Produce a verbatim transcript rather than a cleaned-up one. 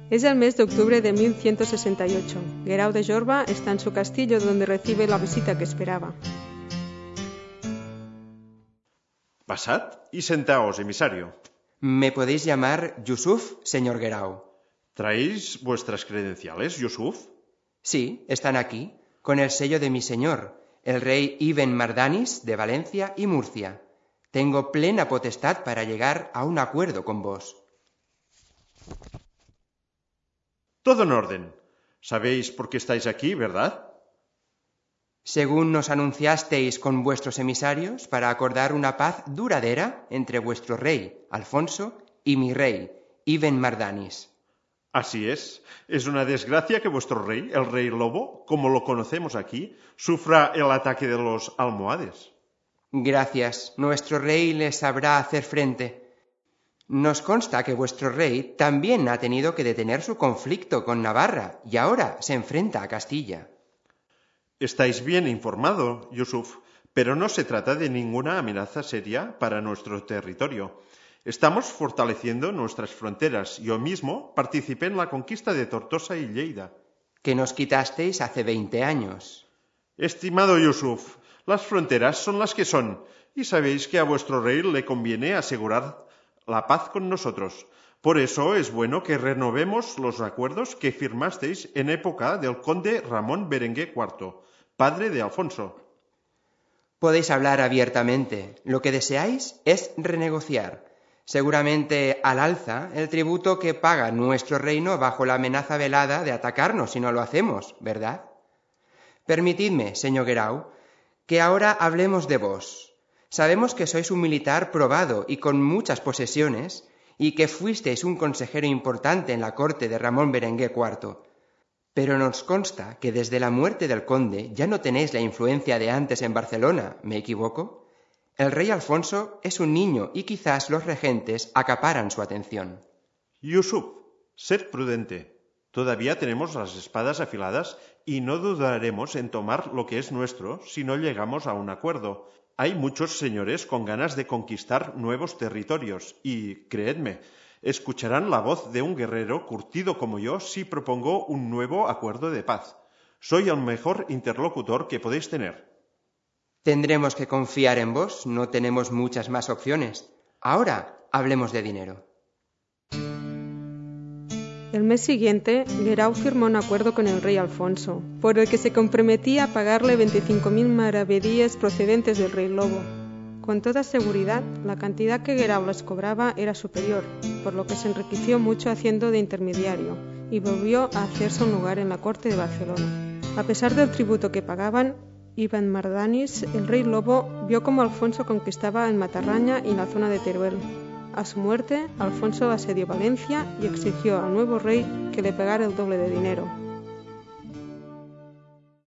Es el mes de octubre de mil ciento sesenta y ocho. Guerau de Jorba está en su castillo donde recibe la visita que esperaba. Pasad y sentaos, emisario. ¿Me podéis llamar Yusuf, señor Guerau? ¿Traéis vuestras credenciales, Yusuf? Sí, están aquí, con el sello de mi señor, el rey Ibn Mardanis de Valencia y Murcia. Tengo plena potestad para llegar a un acuerdo con vos. Todo en orden. Sabéis por qué estáis aquí, ¿verdad? Según nos anunciasteis con vuestros emisarios, para acordar una paz duradera entre vuestro rey, Alfonso, y mi rey, Ibn Mardanis. Así es. Es una desgracia que vuestro rey, el rey lobo, como lo conocemos aquí, sufra el ataque de los almohades. Gracias. Nuestro rey les sabrá hacer frente. Nos consta que vuestro rey también ha tenido que detener su conflicto con Navarra y ahora se enfrenta a Castilla. Estáis bien informado, Yusuf, pero no se trata de ninguna amenaza seria para nuestro territorio. Estamos fortaleciendo nuestras fronteras. Yo mismo participé en la conquista de Tortosa y Lleida. Que nos quitasteis hace veinte años. Estimado Yusuf, las fronteras son las que son, y sabéis que a vuestro rey le conviene asegurar la paz con nosotros. Por eso es bueno que renovemos los acuerdos que firmasteis en época del conde Ramón Berenguer cuarto, padre de Alfonso. Podéis hablar abiertamente. Lo que deseáis es renegociar. Seguramente al alza el tributo que paga nuestro reino bajo la amenaza velada de atacarnos si no lo hacemos, ¿verdad? Permitidme, señor Guerau, que ahora hablemos de vos. Sabemos que sois un militar probado y con muchas posesiones, y que fuisteis un consejero importante en la corte de Ramón Berenguer cuarto. Pero nos consta que desde la muerte del conde ya no tenéis la influencia de antes en Barcelona, ¿me equivoco? El rey Alfonso es un niño y quizás los regentes acaparan su atención. Yusuf, sed prudente. Todavía tenemos las espadas afiladas y no dudaremos en tomar lo que es nuestro si no llegamos a un acuerdo. Hay muchos señores con ganas de conquistar nuevos territorios y, creedme, escucharán la voz de un guerrero curtido como yo si propongo un nuevo acuerdo de paz. Soy el mejor interlocutor que podéis tener. Tendremos que confiar en vos, no tenemos muchas más opciones. Ahora hablemos de dinero. El mes siguiente, Guerau firmó un acuerdo con el rey Alfonso, por el que se comprometía a pagarle veinticinco mil maravedíes procedentes del rey lobo. Con toda seguridad, la cantidad que Guerau les cobraba era superior, por lo que se enriqueció mucho haciendo de intermediario y volvió a hacerse un lugar en la corte de Barcelona. A pesar del tributo que pagaban, Ibn Mardanis, el rey lobo, vio cómo Alfonso conquistaba en Matarraña y en la zona de Teruel. A su muerte, Alfonso asedió Valencia y exigió al nuevo rey que le pagara el doble de dinero.